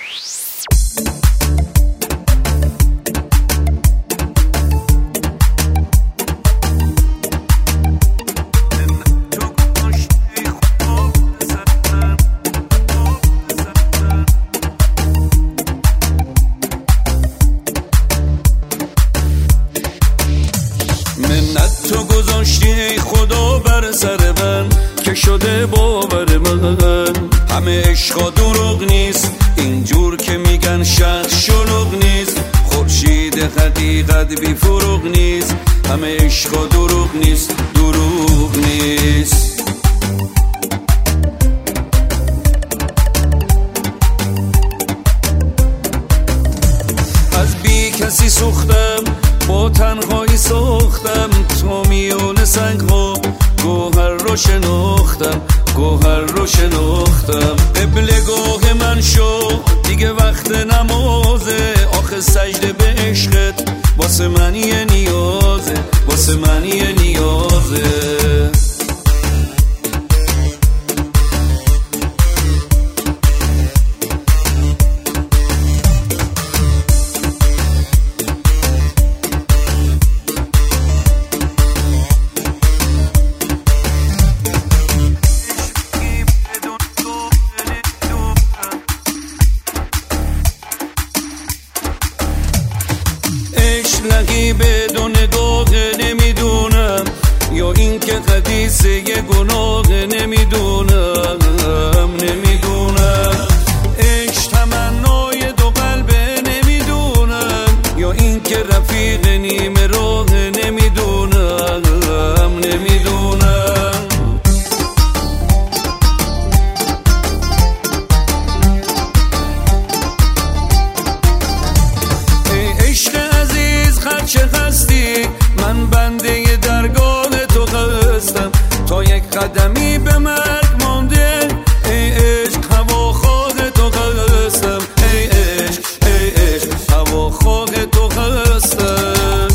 منت تو گذاشتی خدا بر سر من که شده باور من. همه عشقا دروغ نیست اینجور که میگن شخص شلوغ نیست. خورشید حقیقت بی فروغ نیست. همه عشقا دروغ نیست دروغ نیست. از بی کسی سوختم با تنهایی سوختم. تو میون سنگ ها گوهر رو شناختم گوهر رو شناختم. قبلگاه من شو دیگه وقت نمازه. آخه سجده به عشقت واسه من یه نیازه واسه من یه نیازه. لقی بدون نگاه نمیدونم یا این که حدیثه یه گناه نمیدونم نمیدونم. عشق تمنای دو قلبه نمیدونم یا این که رفیق نیمه راه نمیدونم نمیدونم. چه هستی من بنده درگاه تو هستم. تا یک قدمی به مرگ مانده ای عشق هواخواه تو هستم. ای عشق ای عشق هواخواه تو هستم.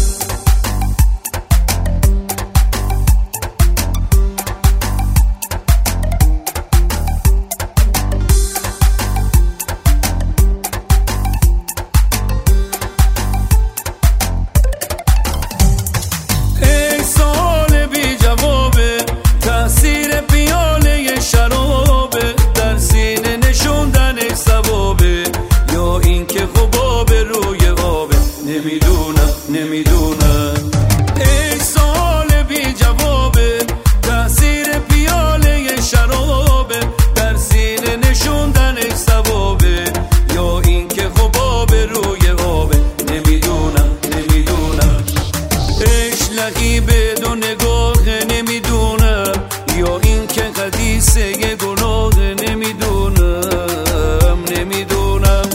نمیدونم ای سوال بی جوابه. تأثیر پیاله شرابه در سینه نشوندن ثوابه یا این که حباب روی آبه. نمیدونم نمیدونم. عشق لقی بدون نگاه نمیدونم یا این که حدیثه یه گناه نمیدونم نمیدونم.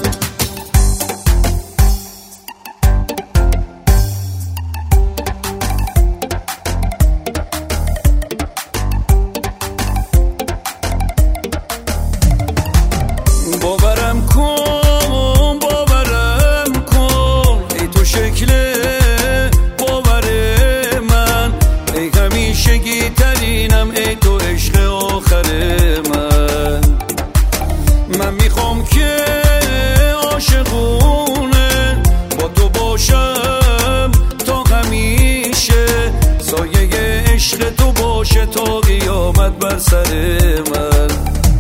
باورم کن ای تو شکل باور من. ای همیشگی ترینم ای تو عشق آخر من. من میخوام که عاشقونه با تو باشم تا همیشه. سایه عشق تو باشه تا قیامت بر سر من.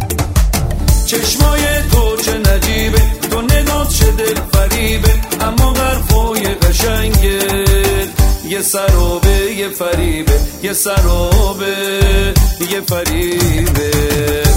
چشمای تو چه نجیبه تو نگات چه دل فریبه. اما حرفای قشنگه یه سرابه یه فریبه یه سرابه یه فریبه.